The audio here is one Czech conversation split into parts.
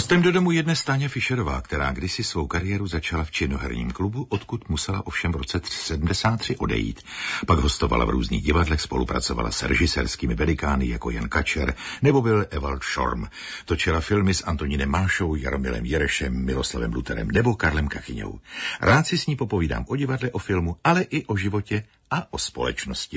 Hostem do domu je dnes Táňa Fischerová, která kdysi svou kariéru začala v činoherním klubu, odkud musela ovšem v roce 1973 odejít. Pak hostovala v různých divadlech, spolupracovala s režisérskými velikány jako Jan Kačer nebo byl Ewald Schorm. Točila filmy s Antonínem Mášou, Jaromilem Jerešem, Miloslavem Luterem nebo Karlem Kachyňou. Rád si s ní popovídám o divadle, o filmu, ale i o životě a o společnosti.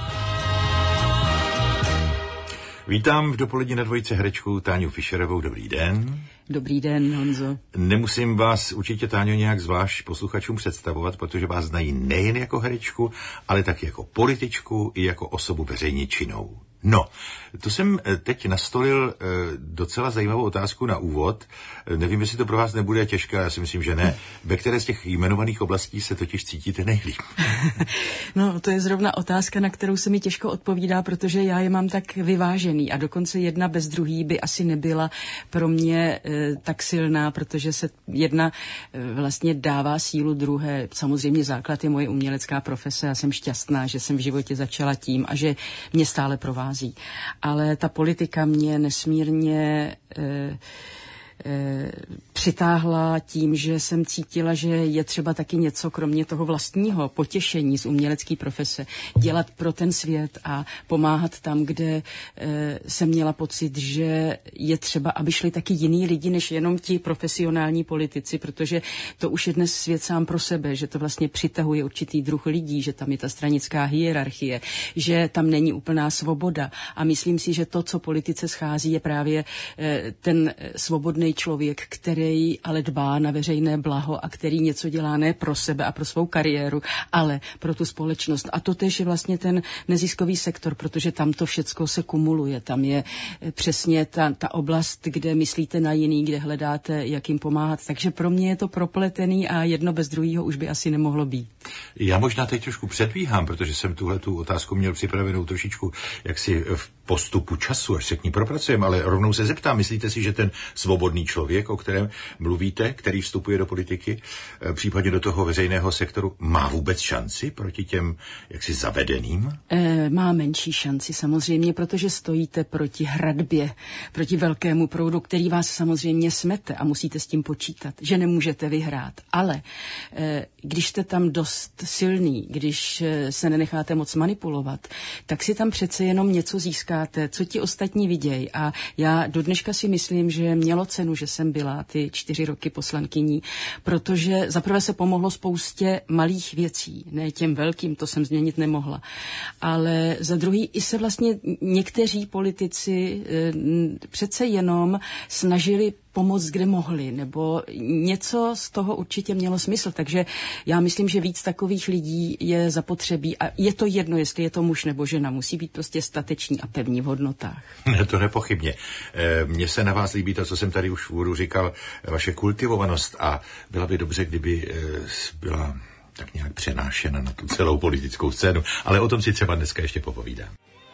Vítám v dopolední na dvojice herečku Táňu Fischerovou. Dobrý den. Dobrý den, Honzo. Nemusím vás určitě, Táňo, nějak zvlášť posluchačům představovat, protože vás znají nejen jako herečku, ale taky jako političku i jako osobu veřejně činnou. No, to jsem teď nastolil docela zajímavou otázku na úvod. Nevím, jestli to pro vás nebude těžké, já si myslím, že ne. Ve které z těch jmenovaných oblastí se totiž cítíte nejlíp? No, to je zrovna otázka, na kterou se mi těžko odpovídá, protože já je mám tak vyvážený a dokonce jedna bez druhý by asi nebyla pro mě tak silná, protože se jedna vlastně dává sílu druhé. Samozřejmě základ je moje umělecká profese a jsem šťastná, že jsem v životě začala tím a že mě stále provází. Ale ta politika mě nesmírně přitáhla tím, že jsem cítila, že je třeba taky něco kromě toho vlastního potěšení z umělecké profese dělat pro ten svět a pomáhat tam, kde jsem měla pocit, že je třeba, aby šli taky jiní lidi, než jenom ti profesionální politici, protože to už je dnes svět sám pro sebe, že to vlastně přitahuje určitý druh lidí, že tam je ta stranická hierarchie, že tam není úplná svoboda a myslím si, že to, co politice schází, je právě ten svobodný člověk, který ale dbá na veřejné blaho a který něco dělá ne pro sebe a pro svou kariéru, ale pro tu společnost. A to též je vlastně ten neziskový sektor, protože tam to všecko se kumuluje. Tam je přesně ta oblast, kde myslíte na jiný, kde hledáte, jak jim pomáhat. Takže pro mě je to propletený a jedno bez druhého už by asi nemohlo být. Já možná teď trošku předbíhám, protože jsem tuhletu otázku měl připravenou trošičku jaksi v postupu času, až se k ní propracujeme, ale rovnou se zeptám, myslíte si, že ten svobodný člověk, o kterém mluvíte, který vstupuje do politiky, případně do toho veřejného sektoru, má vůbec šanci proti těm jaksi zavedeným? Má menší šanci samozřejmě, protože stojíte proti hradbě, proti velkému proudu, který vás samozřejmě smete a musíte s tím počítat, že nemůžete vyhrát. Ale když jste tam dost silný, když se nenecháte moc manipulovat, tak si tam přece jenom něco získáte, co ti ostatní vidějí. A já do dneška si myslím, že mělo cenu, že jsem byla ty 4 roky poslankyní, protože zaprvé se pomohlo spoustě malých věcí, ne těm velkým, to jsem změnit nemohla. Ale za druhý i se vlastně někteří politici přece jenom snažili pomoct, kde mohli, nebo něco z toho určitě mělo smysl. Takže já myslím, že víc takových lidí je zapotřebí a je to jedno, jestli je to muž nebo žena. Musí být prostě stateční a pevní v hodnotách. To nepochybně. Mně se na vás líbí to, co jsem tady už v úvodu říkal, vaše kultivovanost a byla by dobře, kdyby byla tak nějak přenášena na tu celou politickou scénu. Ale o tom si třeba dneska ještě popovídám.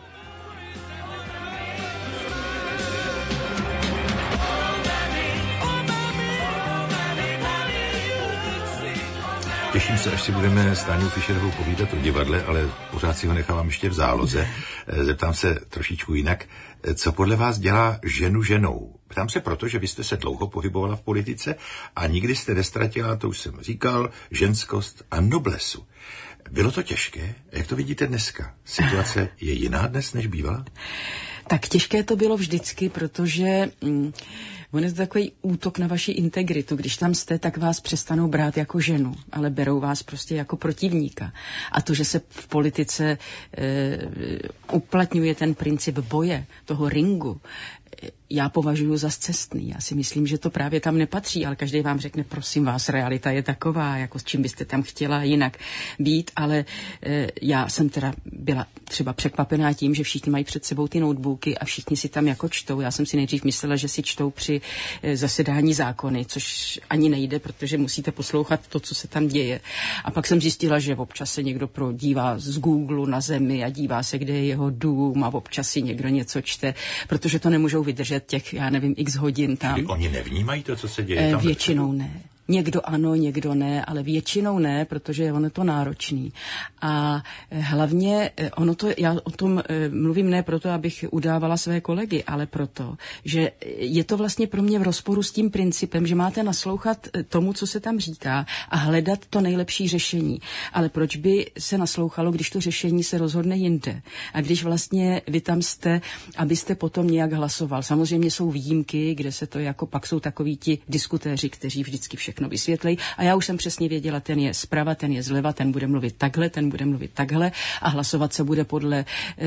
Těším se, až si budeme s Táňou Fischerovou povídat o divadle, ale pořád si ho nechávám ještě v záloze. Zeptám se trošičku jinak. Co podle vás dělá ženu ženou? Ptám se proto, že vy jste se dlouho pohybovala v politice a nikdy jste nestratila, to už jsem říkal, ženskost a noblesu. Bylo to těžké? Jak to vidíte dneska? Situace je jiná dnes, než bývala? Tak těžké to bylo vždycky, protože on je to takový útok na vaši integritu. Když tam jste, tak vás přestanou brát jako ženu, ale berou vás prostě jako protivníka. A to, že se v politice uplatňuje ten princip boje, toho ringu, já považuji za scestný. Já si myslím, že to právě tam nepatří, ale každý vám řekne, prosím vás, realita je taková, jako s čím byste tam chtěla jinak být, ale já jsem teda byla třeba překvapená tím, že všichni mají před sebou ty notebooky a všichni si tam jako čtou. Já jsem si nejdřív myslela, že si čtou při zasedání zákony, což ani nejde, protože musíte poslouchat to, co se tam děje. A pak jsem zjistila, že občas se někdo prodívá z Google na zemi a dívá se, kde je jeho dům a občas si někdo něco čte, protože to nemůžou vydržet těch, já nevím, x hodin tam. Oni nevnímají to, co se děje tam? Většinou ne. Někdo ano, někdo ne, ale většinou ne, protože ono je to náročný. A hlavně já o tom mluvím ne proto, abych udávala své kolegy, ale proto, že je to vlastně pro mě v rozporu s tím principem, že máte naslouchat tomu, co se tam říká a hledat to nejlepší řešení. Ale proč by se naslouchalo, když to řešení se rozhodne jinde? A když vlastně vy tam jste, abyste potom nějak hlasoval. Samozřejmě jsou výjimky, kde se to jako pak jsou takoví ti diskutéři, kteří vždycky všechno vysvětlejí. A já už jsem přesně věděla, ten je zprava, ten je zleva, ten bude mluvit takhle, ten bude mluvit takhle a hlasovat se bude podle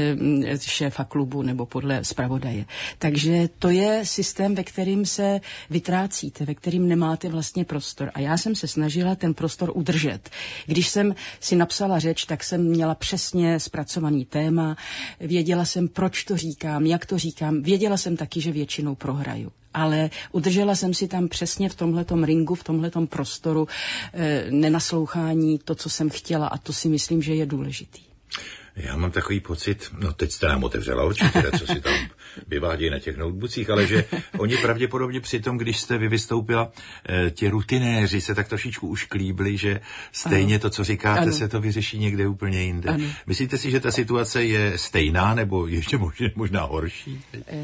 šéfa klubu nebo podle zpravodaje. Takže to je systém, ve kterým se vytrácíte, ve kterým nemáte vlastně prostor. A já jsem se snažila ten prostor udržet. Když jsem si napsala řeč, tak jsem měla přesně zpracovaný téma, věděla jsem, proč to říkám, jak to říkám, věděla jsem taky, že většinou prohraju. Ale udržela jsem si tam přesně v tomhletom ringu, v tomhletom prostoru nenaslouchání to, co jsem chtěla, a to si myslím, že je důležitý. Já mám takový pocit, no teď jste nám otevřela oči, teda, co si tam vyvádějí na těch notebookích, ale že oni pravděpodobně při tom, když jste vy vystoupila, ti rutinéři se tak trošičku už klíbli, že stejně to, co říkáte, se to vyřeší někde úplně jinde. Ano. Myslíte si, že ta situace je stejná nebo ještě možná horší?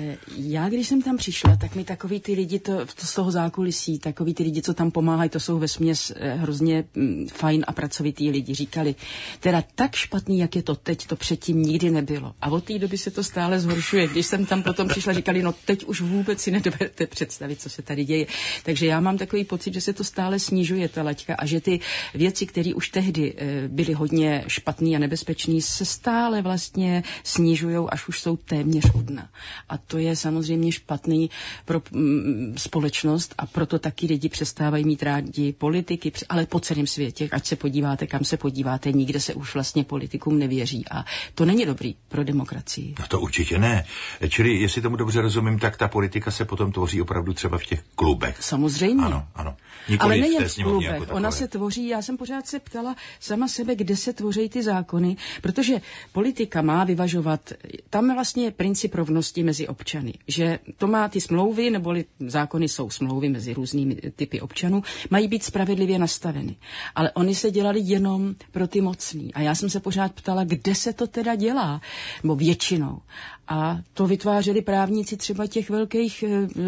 Já, když jsem tam přišla, tak mi takový ty lidi, to z toho zákulisí, takový ty lidi, co tam pomáhají, to jsou vesměs hrozně fajn a pracovitý lidi, říkali, teda tak špatný, jak je to teď, to předtím nikdy nebylo. A od té doby se to stále zhoršuje. Když jsem tam potom přišla, říkali, no teď už vůbec si nedovedete představit, co se tady děje. Takže já mám takový pocit, že se to stále snižuje, ta laťka, a že ty věci, které už tehdy byly hodně špatný a nebezpečný, se stále vlastně snižujou, až už jsou téměř od dna. A to je samozřejmě špatný pro společnost a proto taky lidi přestávají mít rádi politiky, ale po celém světě, ať se podíváte, kam se podíváte, nikde se už vlastně politikům nevěří. A to není dobrý pro demokracii. No to určitě ne. Čili, jestli tomu dobře rozumím, tak ta politika se potom tvoří opravdu třeba v těch klubech. Samozřejmě. Ano. Ale nejen v klubech. Jako ona se tvoří, já jsem pořád se ptala sama sebe, kde se tvoří ty zákony, protože politika má vyvažovat, tam vlastně je princip rovnosti mezi občany, že to má ty smlouvy, neboli zákony jsou smlouvy mezi různými typy občanů, mají být spravedlivě nastaveny. Ale oni se dělali jenom pro ty mocný. A já jsem se pořád ptala, kde se to teda dělá, nebo většinou. A to vytvářeli právníci třeba těch velkých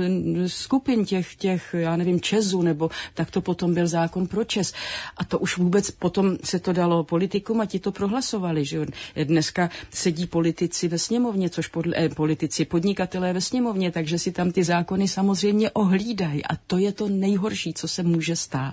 skupin, těch já nevím, ČEZu, nebo tak to potom byl zákon pro ČEZ. A to už vůbec potom se to dalo politikům a ti to prohlasovali. Že? Dneska sedí politici ve sněmovně, což politici, podnikatelé ve sněmovně, takže si tam ty zákony samozřejmě ohlídají. A to je to nejhorší, co se může stát.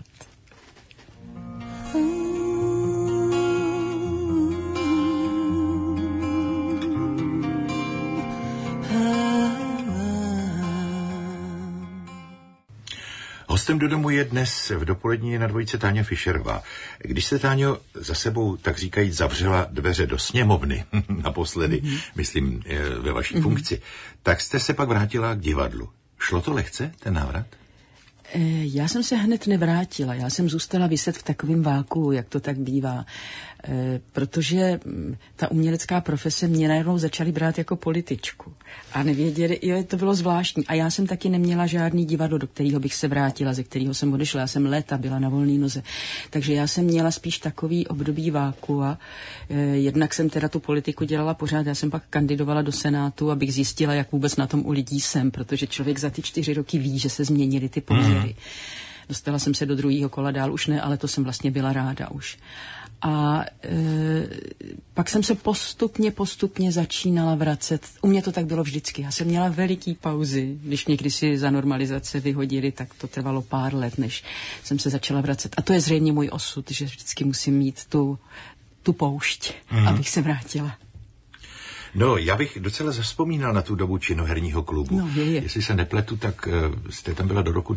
Hostem do domu je dnes v dopolední na dvojice Táňa Fischerová. Když se, Táňo, za sebou, tak říkají, zavřela dveře do sněmovny naposledy, myslím ve vaší funkci, tak jste se pak vrátila k divadlu. Šlo to lehce, ten návrat? Já jsem se hned nevrátila, já jsem zůstala viset v takovém váku, jak to tak bývá, protože ta umělecká profese mě najednou začaly brát jako političku a nevěděli, to bylo zvláštní a já jsem taky neměla žádný divadlo, do kterého bych se vrátila, ze kterého jsem odešla, já jsem léta byla na volné noze, takže já jsem měla spíš takový období váku a jednak jsem teda tu politiku dělala pořád, já jsem pak kandidovala do Senátu, abych zjistila, jak vůbec na tom u lidí jsem, protože člověk za ty 4 roky ví, že se změnily ty poměry. Dostala jsem se do 2. kola, dál už ne, ale to jsem vlastně byla ráda už. A pak jsem se postupně začínala vracet. U mě to tak bylo vždycky. Já jsem měla veliký pauzy. Když mě kdysi za normalizace vyhodili, tak to trvalo pár let, než jsem se začala vracet. A to je zřejmě můj osud, že vždycky musím mít tu poušť, abych se vrátila. No, já bych docela zavzpomínal na tu dobu činoherního klubu. No, je. Jestli se nepletu, tak jste tam byla do roku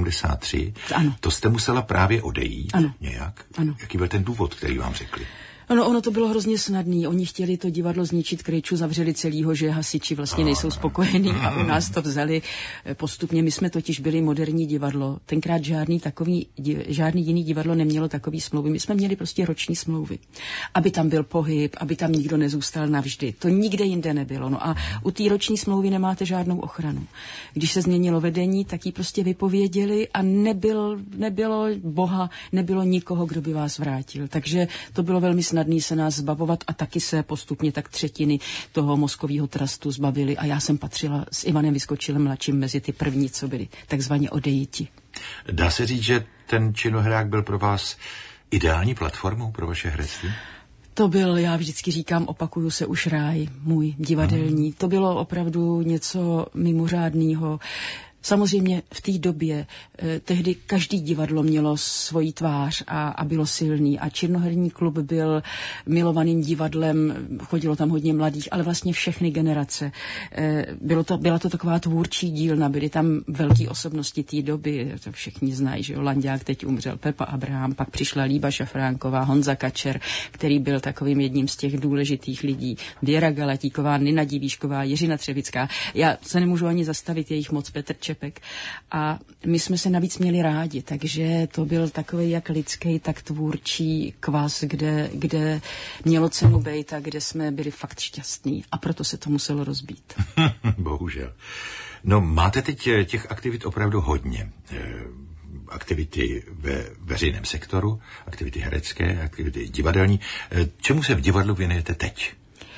1973. Ano. To jste musela právě odejít nějak? Ano. Jaký byl ten důvod, který vám řekli? No, ono to bylo hrozně snadný. Oni chtěli to divadlo zničit Krejču, zavřeli celýho, že hasiči vlastně nejsou spokojení a u nás to vzali postupně. My jsme totiž byli moderní divadlo. Tenkrát žádný jiný divadlo nemělo takový smlouvy. My jsme měli prostě roční smlouvy. Aby tam byl pohyb, aby tam nikdo nezůstal navždy. To nikde jinde nebylo. No a u té roční smlouvy nemáte žádnou ochranu. Když se změnilo vedení, tak ji prostě vypověděli a nebylo Boha, nebylo nikoho, kdo by vás vrátil. Takže to bylo velmi snadné se nás zbavovat a taky se postupně tak třetiny toho mozkového trastu zbavili a já jsem patřila s Ivanem Vyskočilem mladším mezi ty první, co byli takzvaně odejiti. Dá se říct, že ten činohrák byl pro vás ideální platformou pro vaše herectví? To byl, já vždycky říkám, opakuju se, už ráj můj divadelní. To bylo opravdu něco mimořádného. Samozřejmě v té době tehdy každý divadlo mělo svoji tvář a bylo silný a Činoherní klub byl milovaným divadlem, chodilo tam hodně mladých, ale vlastně všechny generace. Byla to taková tvůrčí dílna, byly tam velké osobnosti té doby, to všichni znají, že jo, Landák teď umřel, Pepa Abraham, pak přišla Líba Šafránková, Honza Kačer, který byl takovým jedním z těch důležitých lidí, Věra Galatíková, Nina Divíšková, Jiřina Třebická. Já se nemůžu ani zastavit jejich moc, Petr Čepek. A my jsme se navíc měli rádi, takže to byl takový jak lidský, tak tvůrčí kvas, kde mělo cenu bejt a kde jsme byli fakt šťastní. A proto se to muselo rozbít. Bohužel. No, máte teď těch aktivit opravdu hodně. Aktivity ve veřejném sektoru, aktivity herecké, aktivity divadelní. Čemu se v divadlu věnujete teď?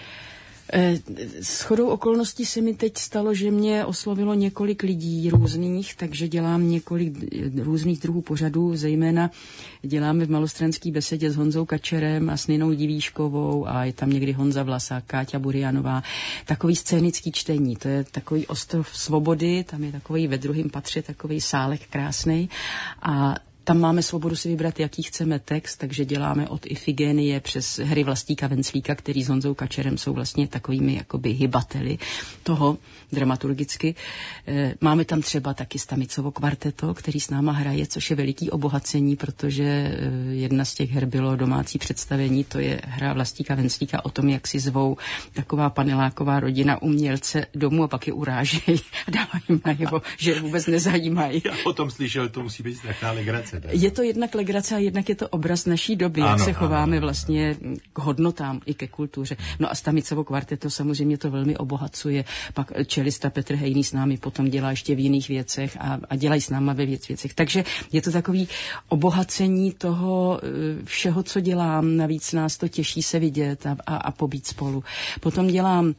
Shodou okolností se mi teď stalo, že mě oslovilo několik lidí různých, takže dělám několik různých druhů pořadů, zejména děláme v Malostranské besedě s Honzou Kačerem a s Ninou Divíškovou a je tam někdy Honza Vlasák, Káťa Burianová. Takový scénický čtení, to je takový ostrov svobody, tam je takový ve druhém patře, takový sálek krásnej a tam máme svobodu si vybrat, jaký chceme text, takže děláme od Ifigénie přes hry Vlastíka Venclíka, který s Honzou Kačerem jsou vlastně takovými jakoby hybateli toho dramaturgicky. Máme tam třeba taky Stamicovo kvarteto, který s náma hraje, což je veliký obohacení, protože jedna z těch her bylo domácí představení, to je hra Vlastíka Venclíka o tom, jak si zvou taková paneláková rodina umělce domů a pak je urážejí a dávají jim najevo, že je vůbec nezajímají. Já o tom slyšel, to musí být strašná legrace. Je to jednak legrace a jednak je to obraz naší doby, jak se chováme vlastně k hodnotám i ke kultuře. No a Stamicovo kvarteto samozřejmě to velmi obohacuje. Pak čelista Petr Hejný s námi potom dělá ještě v jiných věcech a dělají s náma ve věcech. Takže je to takový obohacení toho všeho, co dělám. Navíc nás to těší se vidět a pobít spolu. Potom dělám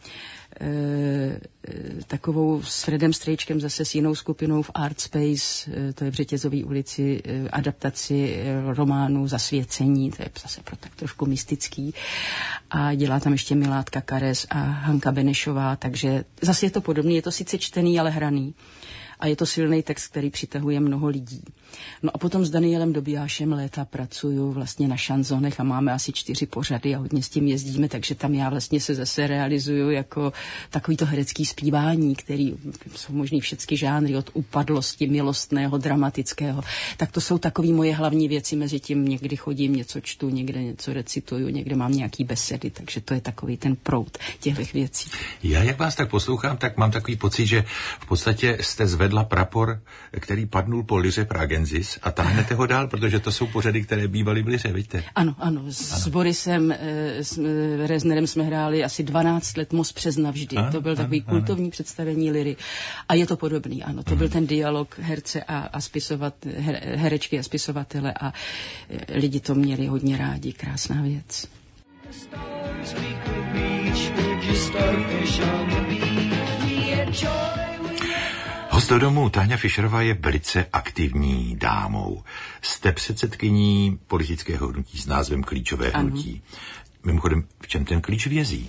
takovou s Fredem Strejčkem zase s jinou skupinou v Art Space, to je v Řetězové ulici, adaptaci románu Zasvěcení, to je zase pro tak trošku mystický. A dělá tam ještě Milátka Kares a Hanka Benešová, takže zase je to podobný, je to sice čtený, ale hraný. A je to silný text, který přitahuje mnoho lidí. No a potom s Danielem Dobijášem léta pracuju vlastně na šanzonech a máme asi 4 pořady a hodně s tím jezdíme, takže tam já vlastně se zase realizuju jako takovýto herecký zpívání, který jsou možný všechny žánry, od upadlosti, milostného, dramatického. Tak to jsou takový moje hlavní věci, mezi tím někdy chodím, něco čtu, někde něco recituju, někde mám nějaký besedy, takže to je takový ten proud těchto věcí. Já jak vás tak poslouchám, tak mám takový pocit, že v podstatě jste zvedla prapor, který padnul po Liře Pragensis a táhnete ho dál, protože to jsou pořady, které bývaly v Liře, vidíte? Ano. S Borisem s Reznerem jsme hráli asi 12 let Most přes navždy. To byl takový kultovní představení Liry. A je to podobný, ano. To byl ten dialog herce a herečky a spisovatele a lidi to měli hodně rádi. Krásná věc. Host do domu Táňa Fischerová je velice aktivní dámou. Jste předsedkyní politického hnutí s názvem Klíčové hnutí. Mimochodem, v čem ten klíč vězí?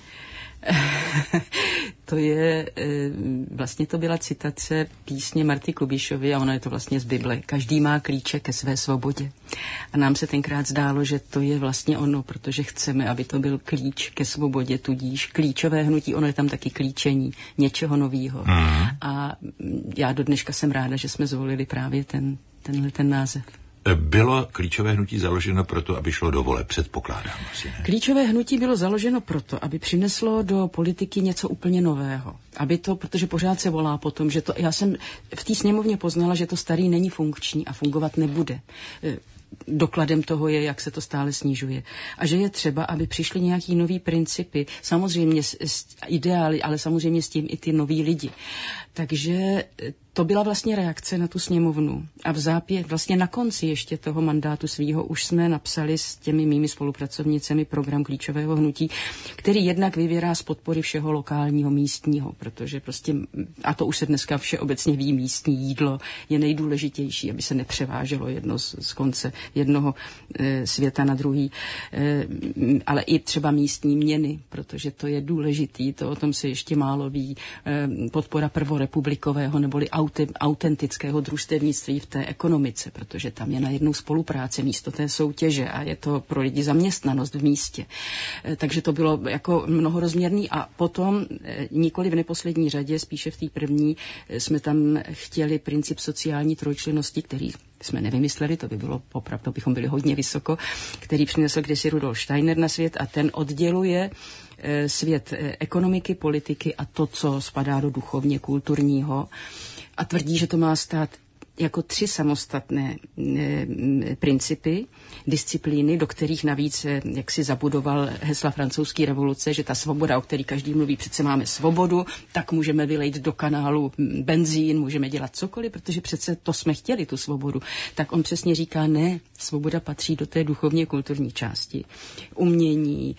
To je, vlastně to byla citace písně Marty Kubišovy a ono je to vlastně z Bible. Každý má klíče ke své svobodě. A nám se tenkrát zdálo, že to je vlastně ono, protože chceme, aby to byl klíč ke svobodě, tudíž klíčové hnutí, ono je tam taky klíčení něčeho novýho. A já do dneška jsem ráda, že jsme zvolili právě tenhle název. Bylo klíčové hnutí založeno proto, aby šlo do voleb, předpokládám. Asi ne? Klíčové hnutí bylo založeno proto, aby přineslo do politiky něco úplně nového. Protože pořád se volá potom, že to, já jsem v té sněmovně poznala, že to starý není funkční a fungovat nebude. Dokladem toho je, jak se to stále snižuje. A že je třeba, aby přišly nějaký nový principy, samozřejmě ideály, ale samozřejmě s tím i ty noví lidi. Takže to byla vlastně reakce na tu sněmovnu. A vlastně na konci ještě toho mandátu svýho už jsme napsali s těmi mými spolupracovnicemi program klíčového hnutí, který jednak vyvěrá z podpory všeho lokálního, místního, protože prostě, a to už se dneska všeobecně ví, místní jídlo je nejdůležitější, aby se nepřeváželo jedno z konce jednoho světa na druhý, ale i třeba místní měny, protože to je důležitý, to o tom se ještě málo ví, podpora prvorepublikového neboli autentického družstevnictví v té ekonomice, protože tam je najednou spolupráce místo té soutěže a je to pro lidi zaměstnanost v místě. Takže to bylo jako mnohorozměrný a potom nikoli v neposlední řadě, spíše v té první, jsme tam chtěli princip sociální trojčlennosti, který jsme nevymysleli, to by bylo opravdu, bychom byli hodně vysoko, který přinesl kdysi Rudolf Steiner na svět a ten odděluje svět ekonomiky, politiky a to, co spadá do duchovně kulturního a tvrdí, že to má stát jako 3 samostatné principy, disciplíny, do kterých navíc jak si zabudoval hesla francouzské revoluce, že ta svoboda, o který každý mluví, přece máme svobodu, tak můžeme vylejt do kanálu benzín, můžeme dělat cokoliv, protože přece to jsme chtěli, tu svobodu. Tak on přesně říká, ne, svoboda patří do té duchovně kulturní části. Umění,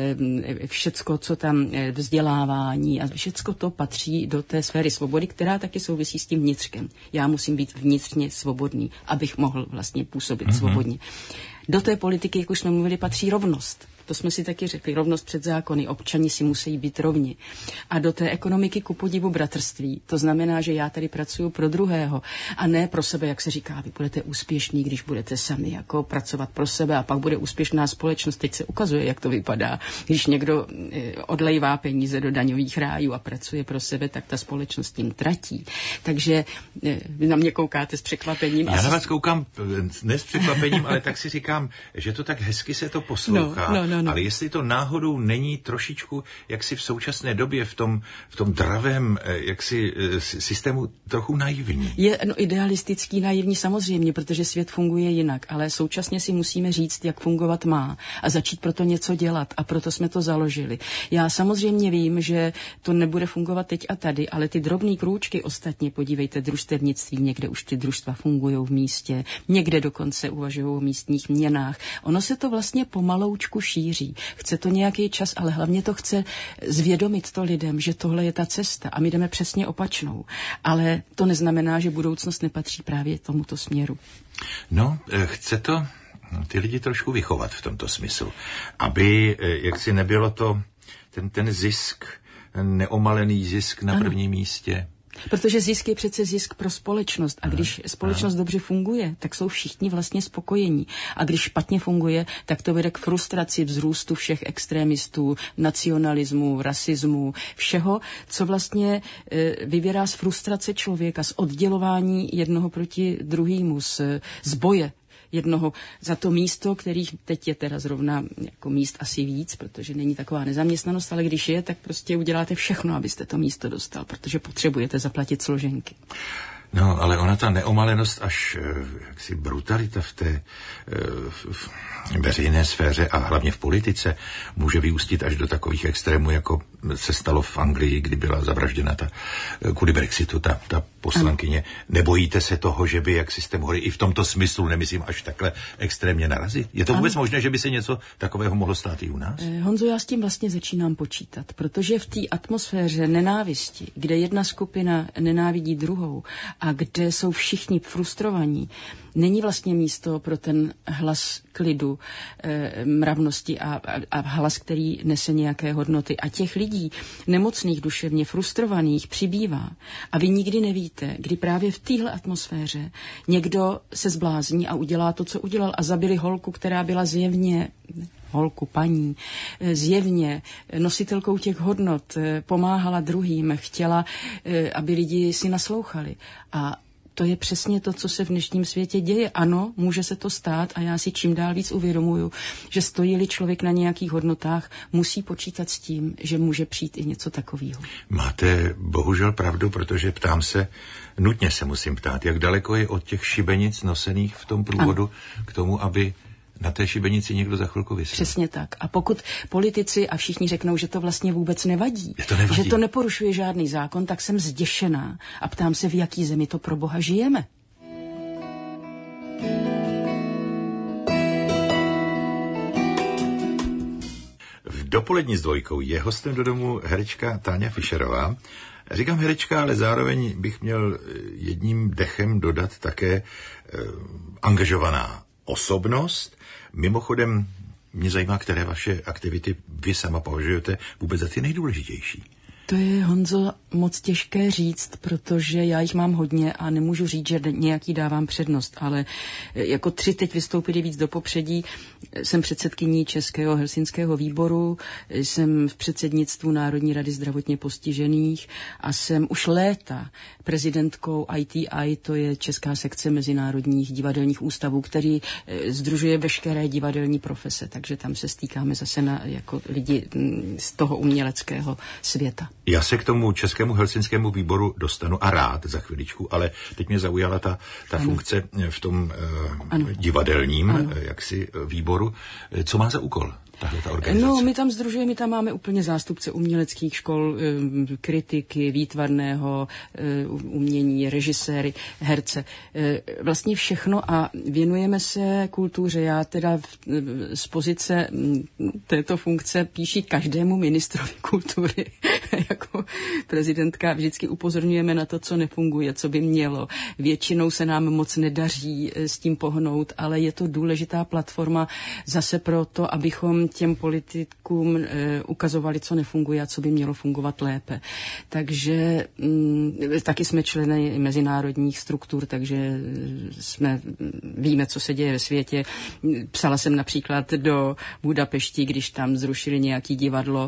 všecko, co tam vzdělávání a všecko to patří do té sféry svobody, která taky souvisí s tím vnitřkem. Já musím být vnitřně svobodný, abych mohl vlastně působit svobodně. Do té politiky, jak už jsme mluvili, patří rovnost. To jsme si taky řekli, rovnost před zákony, občani si musí být rovni. A do té ekonomiky ku podivu bratrství. To znamená, že já tady pracuju pro druhého a ne pro sebe, jak se říká, vy budete úspěšní, když budete sami jako pracovat pro sebe a pak bude úspěšná společnost. Teď se ukazuje, jak to vypadá. Když někdo odlejvá peníze do daňových rájů a pracuje pro sebe, tak ta společnost tím tratí. Takže vy na mě koukáte s překvapením. Já na vás koukám ne s překvapením, ale tak si říkám, že to tak hezky se to poslouchá. No. Ale jestli to náhodou není trošičku, jak si v současné době v tom dravém jaksi systému trochu naivní. Je idealistický, naivní samozřejmě, protože svět funguje jinak, ale současně si musíme říct, jak fungovat má a začít proto něco dělat a proto jsme to založili. Já samozřejmě vím, že to nebude fungovat teď a tady, ale ty drobný krůčky ostatně, podívejte, družstevnictví, někde už ty družstva fungují v místě, někde dokonce uvažují o místních měnách. Ono se to vlastně pomaloučku šíří. Chce to nějaký čas, ale hlavně to chce zvědomit to lidem, že tohle je ta cesta a my jdeme přesně opačnou. Ale to neznamená, že budoucnost nepatří právě tomuto směru. No, chce to ty lidi trošku vychovat v tomto smyslu, aby jaksi nebylo to ten zisk, neomalený zisk na prvním místě. Protože zisk je přece zisk pro společnost a když společnost dobře funguje, tak jsou všichni vlastně spokojení. A když špatně funguje, tak to vede k frustraci, vzrůstu všech extremistů, nacionalismu, rasismu, všeho, co vlastně vyvěrá z frustrace člověka, z oddělování jednoho proti druhému, z boje jednoho za to místo, kterých teď je teda zrovna jako míst asi víc, protože není taková nezaměstnanost, ale když je, tak prostě uděláte všechno, abyste to místo dostal, protože potřebujete zaplatit složenky. No, ale ona ta neomalenost až jaksi brutalita v té veřejné sféře a hlavně v politice může vyústit až do takových extrémů, jako se stalo v Anglii, kdy byla zavražděna kvůli Brexitu ta poslankyně. Nebojíte se toho, že by jak jste mohli i v tomto smyslu, nemyslím až takhle extrémně narazit? Je to vůbec možné, že by se něco takového mohlo stát i u nás? Honzo, já s tím vlastně začínám počítat, protože v té atmosféře nenávisti, kde jedna skupina nenávidí druhou a kde jsou všichni frustrovaní, není vlastně místo pro ten hlas klidu, mravnosti a hlas, který nese nějaké hodnoty. A těch lidí nemocných, duševně frustrovaných přibývá. A vy nikdy nevíte, kdy právě v téhle atmosféře někdo se zblázní a udělá to, co udělal a zabili holku, která byla zjevně paní, zjevně nositelkou těch hodnot, pomáhala druhým, chtěla, aby lidi si naslouchali. A to je přesně to, co se v dnešním světě děje. Ano, může se to stát a já si čím dál víc uvědomuju, že stojí-li člověk na nějakých hodnotách, musí počítat s tím, že může přijít i něco takového. Máte bohužel pravdu, protože ptám se, nutně se musím ptát, jak daleko je od těch šibenic nosených v tom průvodu k tomu, aby na té šibenici někdo za chvilku visel. Přesně tak. A pokud politici a všichni řeknou, že to vlastně vůbec nevadí, že to neporušuje žádný zákon, tak jsem zděšená a ptám se, v jaký zemi to pro Boha žijeme. V Dopolední s dvojkou je hostem do domu herečka Táňa Fischerová. Říkám herečka, ale zároveň bych měl jedním dechem dodat také angažovaná osobnost. Mimochodem, mě zajímá, které vaše aktivity vy sama považujete vůbec za ty nejdůležitější. To je, Honzo, moc těžké říct, protože já jich mám hodně a nemůžu říct, že nějaký dávám přednost, ale jako 3 teď vystoupili víc do popředí. Jsem předsedkyní Českého helsinského výboru, jsem v předsednictvu Národní rady zdravotně postižených a jsem už léta prezidentkou ITI, to je Česká sekce mezinárodních divadelních ústavů, který sdružuje veškeré divadelní profese, takže tam se stýkáme zase jako lidi z toho uměleckého světa. Já se k tomu Českému helsinskému výboru dostanu a rád za chviličku, ale teď mě zaujala ta funkce v tom divadelním jaksi výboru. Co má za úkol tahleta organizace? No, my tam sdružujeme, my tam máme úplně zástupce uměleckých škol, kritiky, výtvarného umění, režiséry, herce. Vlastně všechno a věnujeme se kultuře. Já teda z pozice této funkce píši každému ministrovi kultury. Jako prezidentka vždycky upozorňujeme na to, co nefunguje, co by mělo. Většinou se nám moc nedaří s tím pohnout, ale je to důležitá platforma zase proto, abychom těm politikům ukazovali, co nefunguje a co by mělo fungovat lépe. Takže taky jsme členy mezinárodních struktur, takže víme, co se děje ve světě. Psala jsem například do Budapešti, když tam zrušili nějaký divadlo,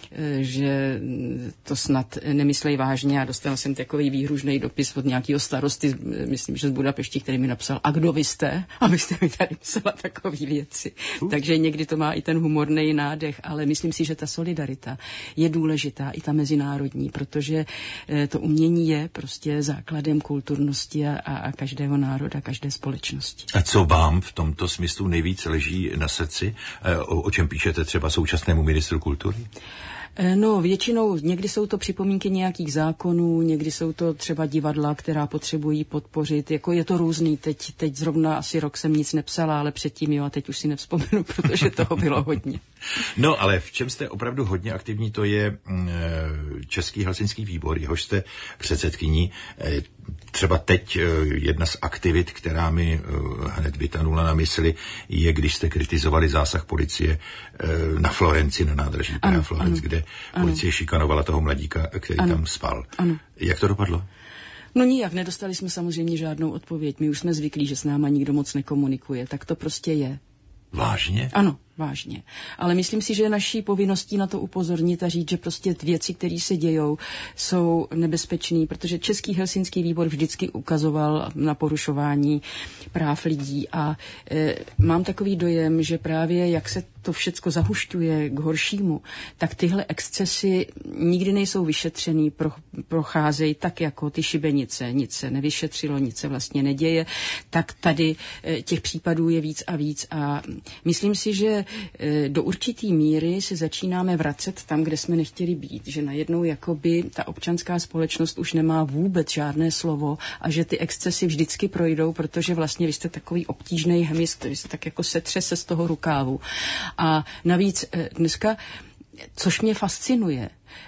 že to snad nemyslej vážně a dostal jsem takový výhružný dopis od nějakého starosty, myslím, že z Budapešti, který mi napsal, a kdo vy jste? Abyste mi tady psala takové věci. Takže někdy to má i ten humorný nádech, ale myslím si, že ta solidarita je důležitá, i ta mezinárodní, protože to umění je prostě základem kulturnosti a každého národa, každé společnosti. A co vám v tomto smyslu nejvíc leží na srdci? O čem píšete třeba současnému ministru kultury? No, většinou, někdy jsou to připomínky nějakých zákonů, někdy jsou to třeba divadla, která potřebují podpořit, jako je to různý, teď zrovna asi rok jsem nic nepsala, ale předtím jo, a teď už si nevzpomenu, protože toho bylo hodně. No, ale v čem jste opravdu hodně aktivní, to je Český helsinský výbor, jehož jste předsedkyní. Třeba teď jedna z aktivit, která mi hned vytanula na mysli, je, když jste kritizovali zásah policie na Florenci, na nádraží Florenc, kde policie šikanovala toho mladíka, který tam spal. Ano. Jak to dopadlo? No nijak, nedostali jsme samozřejmě žádnou odpověď. My už jsme zvyklí, že s náma nikdo moc nekomunikuje. Tak to prostě je. Vážně? Ano, vážně. Ale myslím si, že je naší povinností na to upozornit a říct, že prostě věci, které se dějou, jsou nebezpečné, protože Český helsinský výbor vždycky ukazoval na porušování práv lidí a mám takový dojem, že právě jak se to všecko zahušťuje k horšímu, tak tyhle excesy nikdy nejsou vyšetřený, procházejí tak jako ty šibenice, nic se nevyšetřilo, nic se vlastně neděje, tak tady těch případů je víc a víc a myslím si, že do určitý míry se začínáme vracet tam, kde jsme nechtěli být, že najednou jakoby ta občanská společnost už nemá vůbec žádné slovo a že ty excesy vždycky projdou, protože vlastně vy jste takový obtížný hmyz, který se tak jako setřese z toho rukávu. A navíc dneska, což mě fascinuje,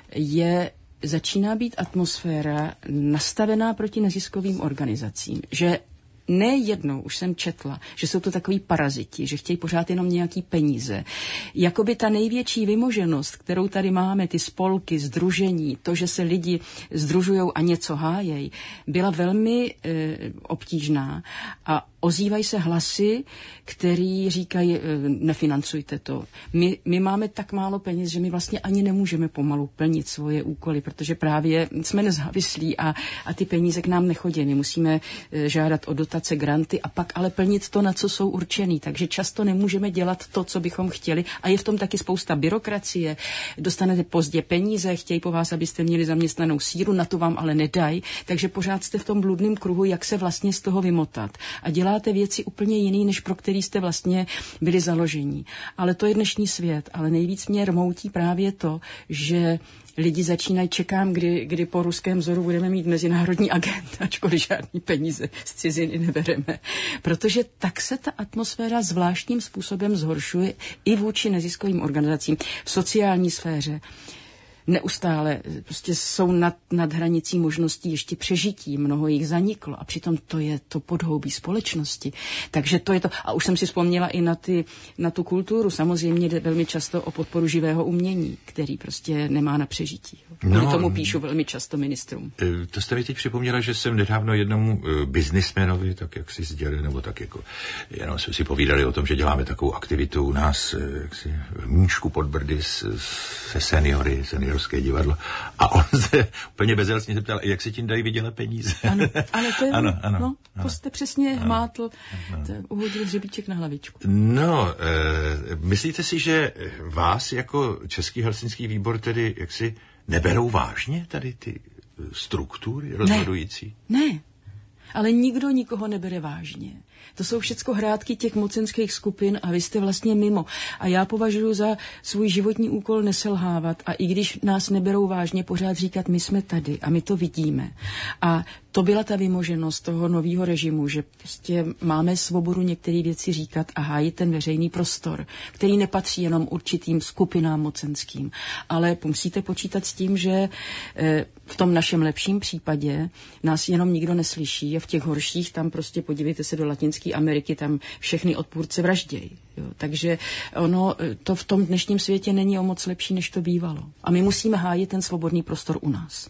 začíná být atmosféra nastavená proti neziskovým organizacím, že nejednou už jsem četla, že jsou to takový paraziti, že chtějí pořád jenom nějaký peníze. Jakoby ta největší vymoženost, kterou tady máme, ty spolky, sdružení, to, že se lidi sdružujou a něco hájejí, byla velmi obtížná a ozývají se hlasy, který říkají, nefinancujte to. My máme tak málo peněz, že my vlastně ani nemůžeme pomalu plnit svoje úkoly, protože právě jsme nezávislí a ty peníze k nám nechodí. My musíme žádat o dotace, granty a pak ale plnit to, na co jsou určený. Takže často nemůžeme dělat to, co bychom chtěli a je v tom taky spousta byrokracie. Dostanete pozdě peníze, chtějí po vás, abyste měli zaměstnanou síru, na to vám ale nedají, takže pořád jste v tom bludném kruhu, jak se vlastně z toho vymotat. A děláte věci úplně jiný, než pro který jste vlastně byli založení. Ale to je dnešní svět. Ale nejvíc mě rmoutí právě to, že lidi začínají, čekám, kdy po ruském vzoru budeme mít mezinárodní agent, ačkoliv žádný peníze z ciziny nebereme. Protože tak se ta atmosféra zvláštním způsobem zhoršuje i vůči neziskovým organizacím v sociální sféře. Neustále prostě jsou nad hranicí možností ještě přežití, mnoho jich zaniklo a přitom to je to podhoubí společnosti. Takže to je to. A už jsem si vzpomněla i na tu kulturu. Samozřejmě jde velmi často o podporu živého umění, který prostě nemá na přežití. Kvůli tomu píšu velmi často ministrům. To jste mi teď připomněla, že jsem nedávno jednomu biznismenovi, tak jak si sdělili, nebo tak jako, jenom jsme si povídali o tom, že děláme takovou aktivitu u nás, jaksi v Mníšku pod Brdy se seniorské divadlo. A on se úplně bezelstně zeptal, jak se tím dají vydělat peníze. Ano, ale to je, ano, to jste přesně hmátl, uhodil hřebíček na hlavičku. No, myslíte si, že vás jako Český helsinský výbor tedy jaksi neberou vážně tady ty struktury rozhodující? Ne, ale nikdo nikoho nebere vážně. To jsou všecko hrátky těch mocenských skupin a vy jste vlastně mimo. A já považuji za svůj životní úkol neselhávat a i když nás neberou vážně, pořád říkat, my jsme tady a my to vidíme. A to byla ta vymoženost toho nového režimu, že prostě máme svobodu některé věci říkat a hájit ten veřejný prostor, který nepatří jenom určitým skupinám mocenským. Ale musíte počítat s tím, že v tom našem lepším případě nás jenom nikdo neslyší a v těch horších tam prostě podívejte se do Latinské Ameriky, tam všechny odpůrce vraždějí. Jo. Takže ono to v tom dnešním světě není o moc lepší, než to bývalo. A my musíme hájit ten svobodný prostor u nás.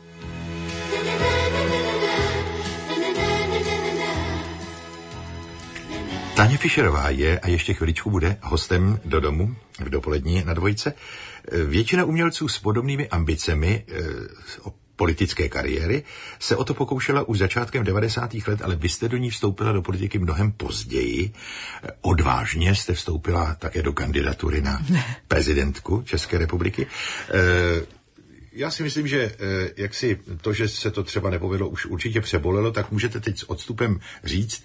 Táně Fischerová je a ještě chviličku bude hostem do domu v dopolední na Dvojce. Většina umělců s podobnými ambicemi o politické kariéry se o to pokoušela už začátkem 90. let, ale vy jste do ní vstoupila do politiky mnohem později. Odvážně jste vstoupila také do kandidatury na prezidentku České republiky. Já si myslím, že jak si to, že se to třeba nepovedlo, už určitě přebolelo, tak můžete teď s odstupem říct,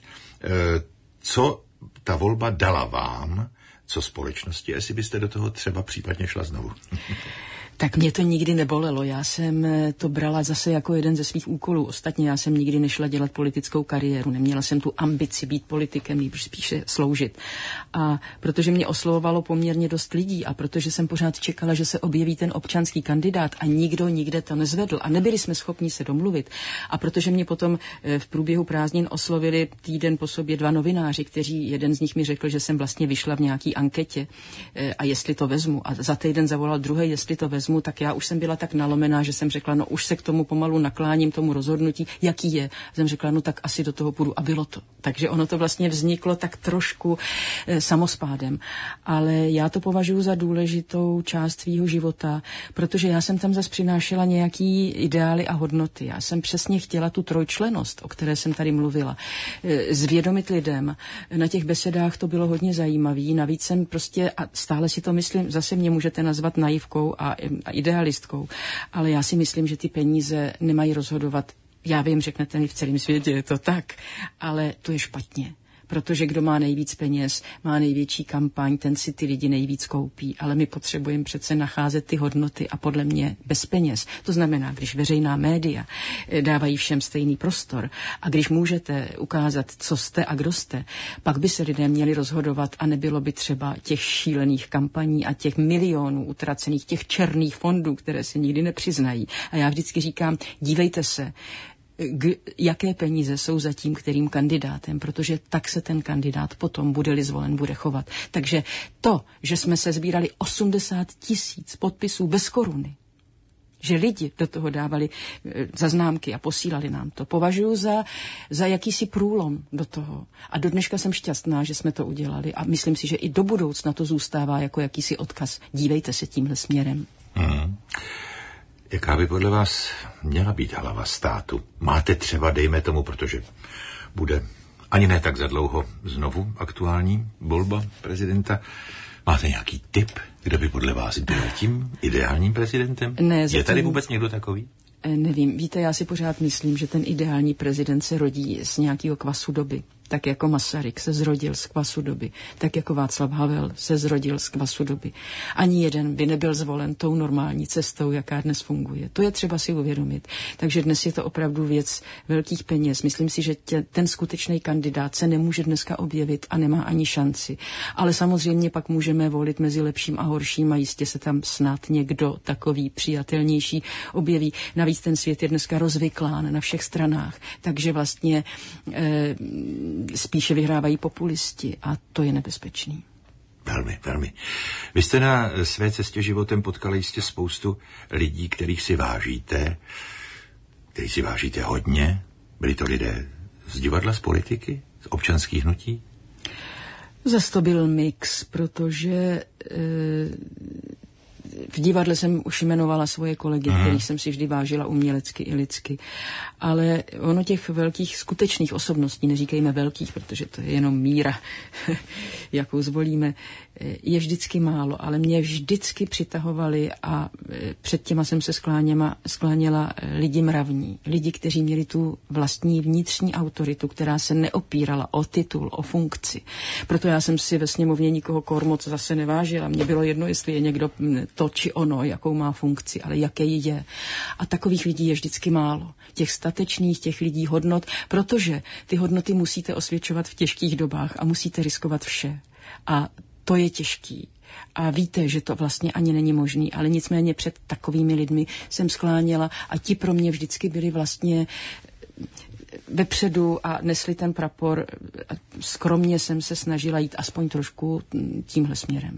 co ta volba dala vám, co společnosti, jestli byste do toho třeba případně šla znovu. Tak mě to nikdy nebolelo. Já jsem to brala zase jako jeden ze svých úkolů. Ostatně já jsem nikdy nešla dělat politickou kariéru. Neměla jsem tu ambici být politikem, nýbrž spíše sloužit. A protože mě oslovovalo poměrně dost lidí a protože jsem pořád čekala, že se objeví ten občanský kandidát a nikdo nikde to nezvedl a nebyli jsme schopni se domluvit. A protože mě potom v průběhu prázdnin oslovili týden po sobě 2 novináři, kteří jeden z nich mi řekl, že jsem vlastně vyšla v nějaký anketě a jestli to vezmu. A za týden zavolal druhý, jestli to vezmu, tak já už jsem byla tak nalomená, že jsem řekla, no už se k tomu pomalu nakláním, tomu rozhodnutí, jaký je. Jsem řekla, no tak asi do toho půjdu a bylo to. Takže ono to vlastně vzniklo tak trošku samospádem. Ale já to považuji za důležitou část svýho života, protože já jsem tam zase přinášela nějaký ideály a hodnoty. Já jsem přesně chtěla tu trojčlennost, o které jsem tady mluvila, zvědomit lidem. Na těch besedách to bylo hodně zajímavý. Navíc jsem prostě, a stále si to myslím, zase mě můžete nazvat naivkou a idealistkou, ale já si myslím, že ty peníze nemají rozhodovat. Já vím, řeknete mi, v celém světě je to tak, ale to je špatně. Protože kdo má nejvíc peněz, má největší kampaň, ten si ty lidi nejvíc koupí. Ale my potřebujeme přece nacházet ty hodnoty a podle mě bez peněz. To znamená, když veřejná média dávají všem stejný prostor a když můžete ukázat, co jste a kdo jste, pak by se lidé měli rozhodovat a nebylo by třeba těch šílených kampaní a těch milionů utracených, těch černých fondů, které se nikdy nepřiznají. A já vždycky říkám, dívejte se, jaké peníze jsou za tím, kterým kandidátem, protože tak se ten kandidát potom, bude-li zvolen, bude chovat. Takže to, že jsme se sbírali 80 000 podpisů bez koruny, že lidi do toho dávali zaznámky a posílali nám to. Považuji za jakýsi průlom do toho. A do dneška jsem šťastná, že jsme to udělali a myslím si, že i do budoucna to zůstává jako jakýsi odkaz. Dívejte se tímhle směrem. Jaká by podle vás měla být hlava státu? Máte třeba, dejme tomu, protože bude ani ne tak za dlouho znovu aktuální volba prezidenta, máte nějaký tip, kdo by podle vás byl tím ideálním prezidentem? Ne, je tady vůbec někdo takový? Nevím, víte, já si pořád myslím, že ten ideální prezident se rodí z nějakého kvasu doby. Tak jako Masaryk se zrodil z kvasu doby, tak jako Václav Havel se zrodil z kvasu doby. Ani jeden by nebyl zvolen tou normální cestou, jaká dnes funguje. To je třeba si uvědomit. Takže dnes je to opravdu věc velkých peněz. Myslím si, že ten skutečný kandidát se nemůže dneska objevit a nemá ani šanci. Ale samozřejmě pak můžeme volit mezi lepším a horším a jistě se tam snad někdo takový přijatelnější objeví. Navíc ten svět je dneska rozvyklán na všech stranách, takže vlastně spíše vyhrávají populisti a to je nebezpečný. Velmi, velmi. Vy jste na své cestě životem potkali jistě spoustu lidí, kterých si vážíte hodně. Byli to lidé z divadla, z politiky, z občanských hnutí? Zas to byl mix, protože v divadle jsem už jmenovala svoje kolegy, kterých jsem si vždy vážila umělecky i lidsky. Ale ono těch velkých skutečných osobností, neříkejme velkých, protože to je jenom míra, jakou zvolíme, je vždycky málo, ale mě vždycky přitahovali a před těma jsem se skláněla lidi mravní. Lidi, kteří měli tu vlastní vnitřní autoritu, která se neopírala o titul, o funkci. Proto já jsem si ve sněmovně nikoho kormoc zase nevážila. Mně bylo jedno, jestli je někdo to či ono, jakou má funkci, ale jaké je. A takových lidí je vždycky málo. Těch statečných, těch lidí hodnot, protože ty hodnoty musíte osvědčovat v těžkých dobách a musíte riskovat vše. A to je těžký. A víte, že to vlastně ani není možný, ale nicméně před takovými lidmi jsem skláněla a ti pro mě vždycky byli vlastně vepředu a nesli ten prapor. Skromně jsem se snažila jít aspoň trošku tímhle směrem.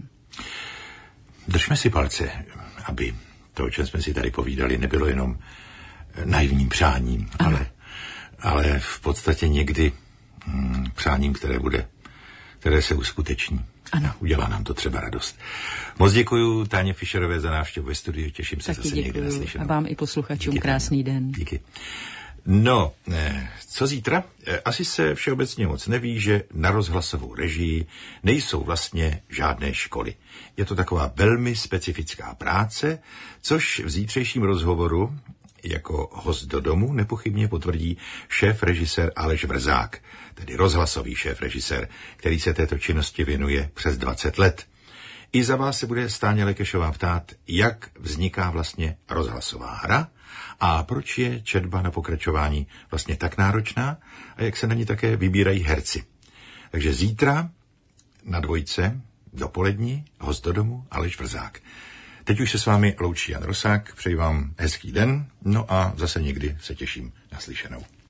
Držme si palce, aby to, o čem jsme si tady povídali, nebylo jenom naivním přáním, ale v podstatě někdy přáním, které se uskuteční. Ano. Udělá nám to třeba radost. Moc děkuju Táně Fischerové za návštěvu ve studiu, těším se taky zase někdy na slyšenou. A vám i posluchačům díky, krásný den. Díky. No, co zítra? Asi se všeobecně moc neví, že na rozhlasovou režii nejsou vlastně žádné školy. Je to taková velmi specifická práce, což v zítřejším rozhovoru jako host do domu nepochybně potvrdí šéf-režisér Aleš Vrzák, tedy rozhlasový šéf-režisér, který se této činnosti věnuje přes 20 let. I za vás se bude Stáňa Lekešová ptát, jak vzniká vlastně rozhlasová hra a proč je četba na pokračování vlastně tak náročná a jak se na ní také vybírají herci. Takže zítra na Dvojce dopolední host do domu Aleš Vrzák. Teď už se s vámi loučí Jan Rosák, přeji vám hezký den, no a zase někdy se těším na slyšenou.